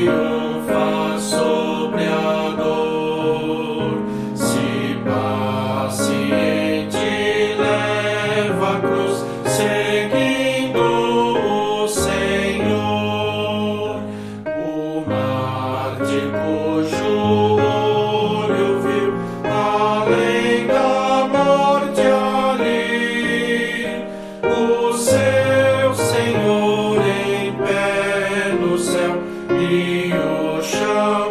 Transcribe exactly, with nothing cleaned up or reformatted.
triunfa sobre a dor, se paciente leva a cruz, seguindo o Senhor. O mártir cujo olho viu além da morte ali o seu Senhor em pé no céu e o chão.